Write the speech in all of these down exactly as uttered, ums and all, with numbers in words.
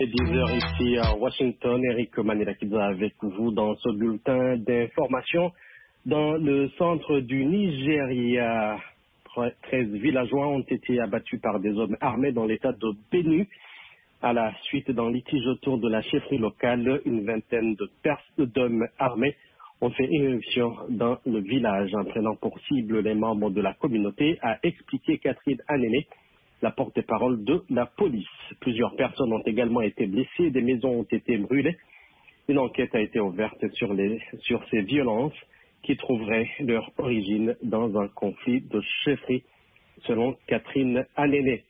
dix heures ici à Washington, Eric Manilakidza avec vous dans ce bulletin d'information. Dans le centre du Nigeria, treize villageois ont été abattus par des hommes armés dans l'état de Benue. À la suite d'un litige autour de la chefferie locale, une vingtaine de personnes d'hommes armés ont fait irruption dans le village en prenant pour cible les membres de la communauté, a expliqué Catherine Anéné, la porte-parole de la police. Plusieurs personnes ont également été blessées, des maisons ont été brûlées. Une enquête a été ouverte sur, les, sur ces violences qui trouveraient leur origine dans un conflit de chefferie, selon Catherine Anéné.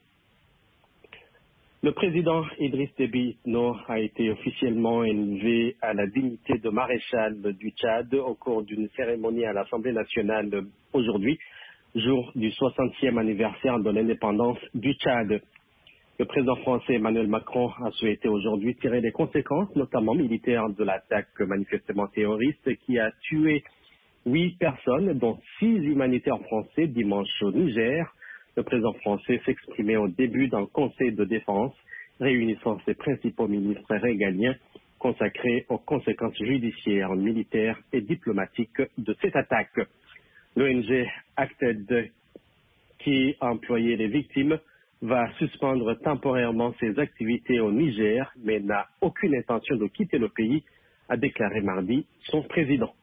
Le président Idriss Déby Itno a été officiellement élevé à la dignité de maréchal du Tchad au cours d'une cérémonie à l'Assemblée nationale aujourd'hui, jour du soixantième anniversaire de l'indépendance du Tchad. Le président français Emmanuel Macron a souhaité aujourd'hui tirer les conséquences, notamment militaires, de l'attaque manifestement terroriste qui a tué huit personnes, dont six humanitaires français dimanche au Niger. Le président français s'exprimait au début d'un conseil de défense réunissant ses principaux ministres régaliens consacrés aux conséquences judiciaires, militaires et diplomatiques de cette attaque. L'O N G Acted, qui a employé les victimes, va suspendre temporairement ses activités au Niger, mais n'a aucune intention de quitter le pays, a déclaré mardi son président.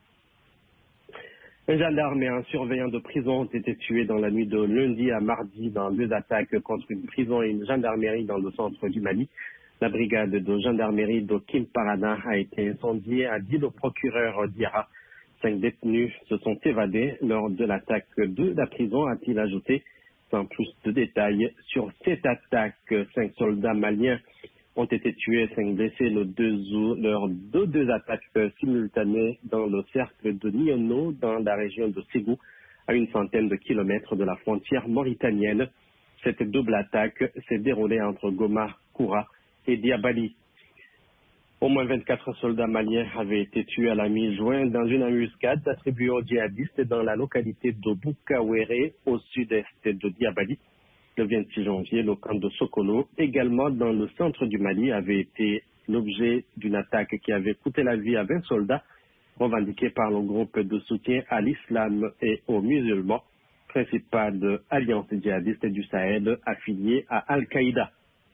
Un gendarme et un surveillant de prison ont été tués dans la nuit de lundi à mardi dans deux attaques contre une prison et une gendarmerie dans le centre du Mali. La brigade de gendarmerie de Kimparana a été incendiée, a dit le procureur Diarra. Cinq détenus se sont évadés lors de l'attaque de la prison, a-t-il ajouté, sans plus de détails sur cette attaque. Cinq soldats maliens ont été tués, cinq blessés le deux août lors de deux attaques simultanées dans le cercle de Niono, dans la région de Ségou, à une centaine de kilomètres de la frontière mauritanienne. Cette double attaque s'est déroulée entre Goma, Koura et Diabali. Au moins vingt-quatre soldats maliens avaient été tués à la mi-juin dans une embuscade attribuée aux djihadistes dans la localité de Boukawéré, au sud-est de Diabali. Le vingt-six janvier, le camp de Sokolo, également dans le centre du Mali, avait été l'objet d'une attaque qui avait coûté la vie à vingt soldats, revendiquée par le groupe de soutien à l'islam et aux musulmans, principale alliance djihadiste du Sahel affiliée à Al-Qaïda.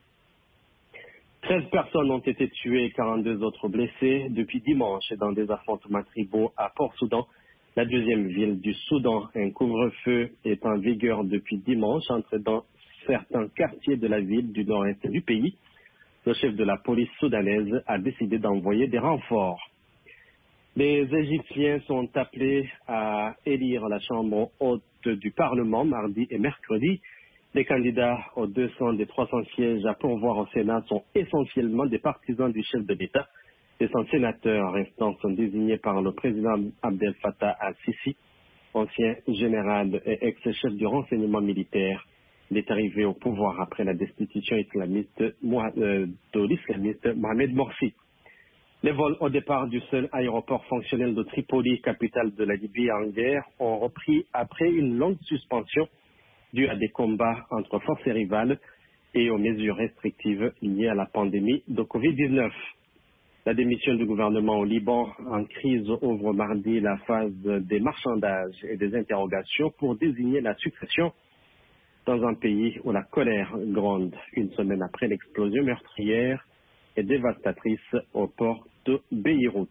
treize personnes ont été tuées et quarante-deux autres blessées depuis dimanche dans des affrontements tribaux à Port-Soudan, la deuxième ville du Soudan. Un couvre-feu est en vigueur depuis dimanche entre dans certains quartiers de la ville du nord-est du pays. Le chef de la police soudanaise a décidé d'envoyer des renforts. Les Égyptiens sont appelés à élire la chambre haute du Parlement mardi et mercredi. Les candidats aux deux cents des trois cents sièges à pourvoir au Sénat sont essentiellement des partisans du chef de l'État. Les cent sénateurs restants sont désignés par le président Abdel Fattah al-Sisi, ancien général et ex-chef du renseignement militaire. Il est arrivé au pouvoir après la destitution islamiste de l'islamiste Mohamed Morsi. Les vols au départ du seul aéroport fonctionnel de Tripoli, capitale de la Libye en guerre, ont repris après une longue suspension due à des combats entre forces rivales et aux mesures restrictives liées à la pandémie de covid dix-neuf. La démission du gouvernement au Liban en crise ouvre mardi la phase des marchandages et des interrogations pour désigner la succession dans un pays où la colère gronde une semaine après l'explosion meurtrière et dévastatrice au port de Beyrouth.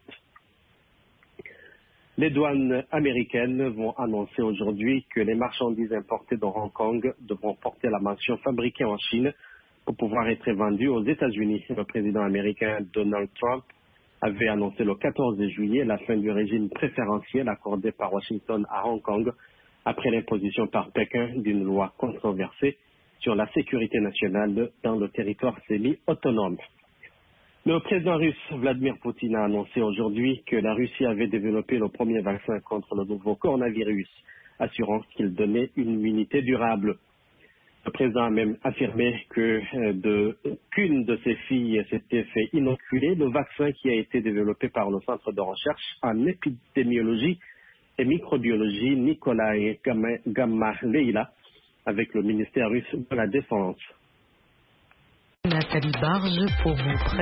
Les douanes américaines vont annoncer aujourd'hui que les marchandises importées de Hong Kong devront porter la mention fabriquée en Chine pour pouvoir être vendues aux États-Unis. Le président américain Donald Trump avait annoncé le quatorze juillet la fin du régime préférentiel accordé par Washington à Hong Kong après l'imposition par Pékin d'une loi controversée sur la sécurité nationale dans le territoire semi-autonome. Le président russe Vladimir Poutine a annoncé aujourd'hui que la Russie avait développé le premier vaccin contre le nouveau coronavirus, assurant qu'il donnait une immunité durable. Le président a même affirmé que euh, de, qu'une de ses filles s'était fait inoculer le vaccin qui a été développé par le Centre de recherche en épidémiologie et microbiologie Nikolai Gamaleya avec le ministère russe de la Défense. Nathalie Barge pour vous présenter.